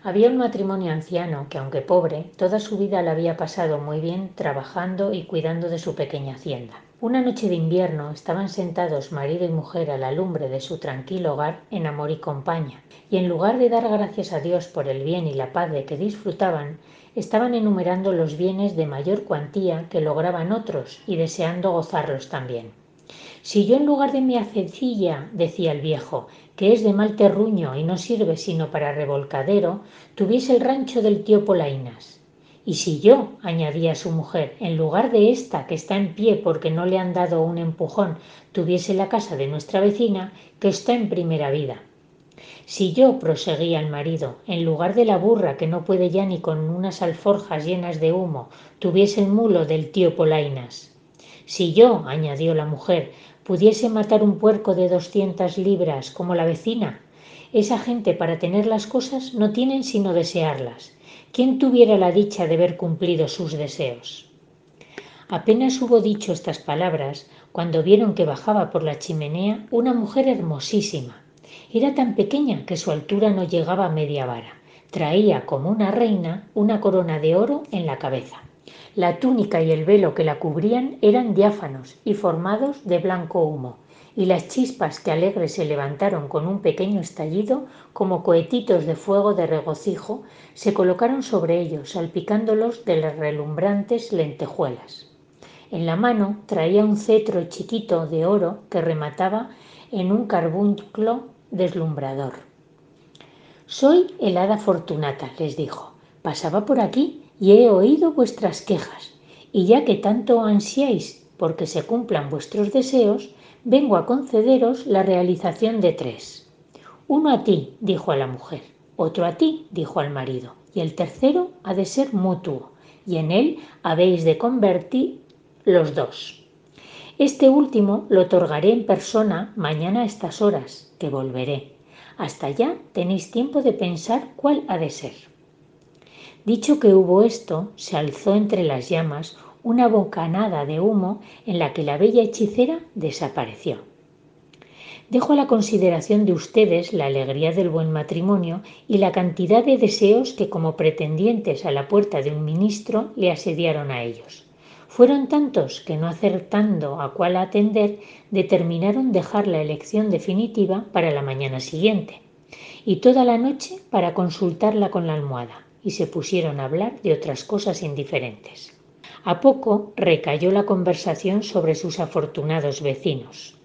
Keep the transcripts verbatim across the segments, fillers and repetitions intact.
Había un matrimonio anciano que, aunque pobre, toda su vida la había pasado muy bien trabajando y cuidando de su pequeña hacienda. Una noche de invierno estaban sentados marido y mujer a la lumbre de su tranquilo hogar en amor y compañía, y en lugar de dar gracias a Dios por el bien y la paz de que disfrutaban, estaban enumerando los bienes de mayor cuantía que lograban otros y deseando gozarlos también. Si yo en lugar de mi hacecilla, decía el viejo, que es de mal terruño y no sirve sino para revolcadero, tuviese el rancho del tío Polainas. Y si yo, añadía su mujer, en lugar de esta que está en pie porque no le han dado un empujón, tuviese la casa de nuestra vecina, que está en primera vida. Si yo, proseguía el marido, en lugar de la burra que no puede ya ni con unas alforjas llenas de humo, tuviese el mulo del tío Polainas. Si yo, añadió la mujer, pudiese matar un puerco de doscientas libras como la vecina, esa gente para tener las cosas no tienen sino desearlas. ¿Quién tuviera la dicha de ver cumplidos sus deseos? Apenas hubo dicho estas palabras cuando vieron que bajaba por la chimenea una mujer hermosísima. Era tan pequeña que su altura no llegaba a media vara. Traía, como una reina, una corona de oro en la cabeza. La túnica y el velo que la cubrían eran diáfanos y formados de blanco humo, y las chispas que alegres se levantaron con un pequeño estallido, como cohetitos de fuego de regocijo, se colocaron sobre ellos, salpicándolos de las relumbrantes lentejuelas. En la mano traía un cetro chiquito de oro que remataba en un carbunclo deslumbrador. Soy el hada Fortunata, les dijo. Pasaba por aquí y he oído vuestras quejas, y ya que tanto ansiáis porque se cumplan vuestros deseos, vengo a concederos la realización de tres. Uno a ti, dijo a la mujer, otro a ti, dijo al marido, y el tercero ha de ser mutuo, y en él habéis de convertir los dos. Este último lo otorgaré en persona mañana a estas horas, que volveré. Hasta allá tenéis tiempo de pensar cuál ha de ser. Dicho que hubo esto, se alzó entre las llamas una bocanada de humo en la que la bella hechicera desapareció. Dejo a la consideración de ustedes la alegría del buen matrimonio y la cantidad de deseos que como pretendientes a la puerta de un ministro le asediaron a ellos. Fueron tantos que, no acertando a cuál atender, determinaron dejar la elección definitiva para la mañana siguiente, y toda la noche para consultarla con la almohada, y se pusieron a hablar de otras cosas indiferentes. A poco recayó la conversación sobre sus afortunados vecinos.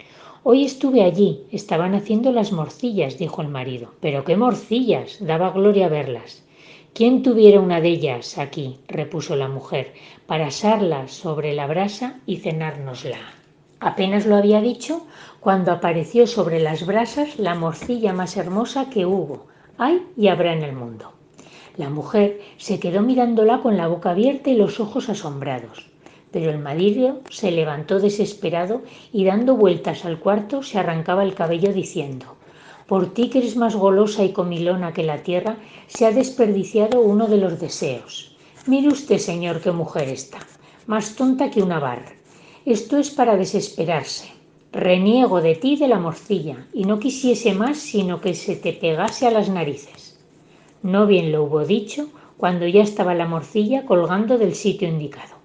Hoy estuve allí, estaban haciendo las morcillas, dijo el marido. ¿Pero qué morcillas? Daba gloria verlas. ¿Quién tuviera una de ellas aquí? Repuso la mujer, para asarlas sobre la brasa y cenárnosla. Apenas lo había dicho cuando apareció sobre las brasas la morcilla más hermosa que hubo, hay y habrá en el mundo. La mujer se quedó mirándola con la boca abierta y los ojos asombrados. Pero el marido se levantó desesperado y dando vueltas al cuarto se arrancaba el cabello diciendo: «Por ti, que eres más golosa y comilona que la tierra, se ha desperdiciado uno de los deseos. Mire usted, señor, qué mujer está, más tonta que una barra. Esto es para desesperarse. Reniego de ti y de la morcilla, y no quisiese más sino que se te pegase a las narices». No bien lo hubo dicho cuando ya estaba la morcilla colgando del sitio indicado.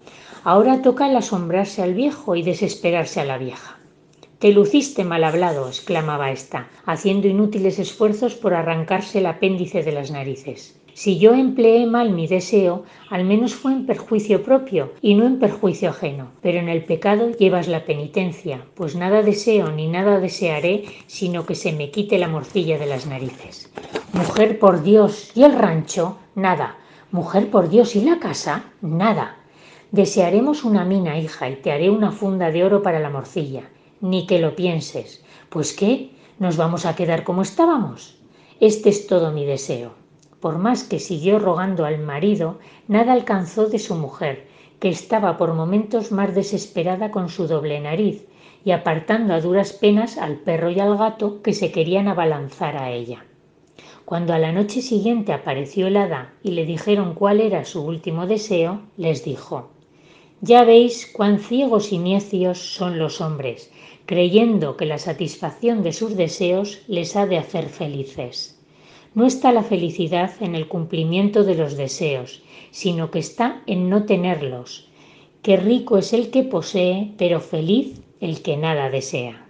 Ahora toca el asombrarse al viejo y desesperarse a la vieja. «Te luciste mal hablado», exclamaba ésta, haciendo inútiles esfuerzos por arrancarse el apéndice de las narices. «Si yo empleé mal mi deseo, al menos fue en perjuicio propio y no en perjuicio ajeno. Pero en el pecado llevas la penitencia, pues nada deseo ni nada desearé, sino que se me quite la morcilla de las narices». «Mujer, por Dios, ¿y el rancho?» «Nada». «Mujer, por Dios, ¿y la casa?» «Nada». «Desearemos una mina, hija, y te haré una funda de oro para la morcilla. Ni que lo pienses». «¿Pues qué? ¿Nos vamos a quedar como estábamos?» «Este es todo mi deseo». Por más que siguió rogando al marido, nada alcanzó de su mujer, que estaba por momentos más desesperada con su doble nariz y apartando a duras penas al perro y al gato que se querían abalanzar a ella. Cuando a la noche siguiente apareció el hada y le dijeron cuál era su último deseo, les dijo: «Ya veis cuán ciegos y necios son los hombres, creyendo que la satisfacción de sus deseos les ha de hacer felices. No está la felicidad en el cumplimiento de los deseos, sino que está en no tenerlos. Qué rico es el que posee, pero feliz el que nada desea.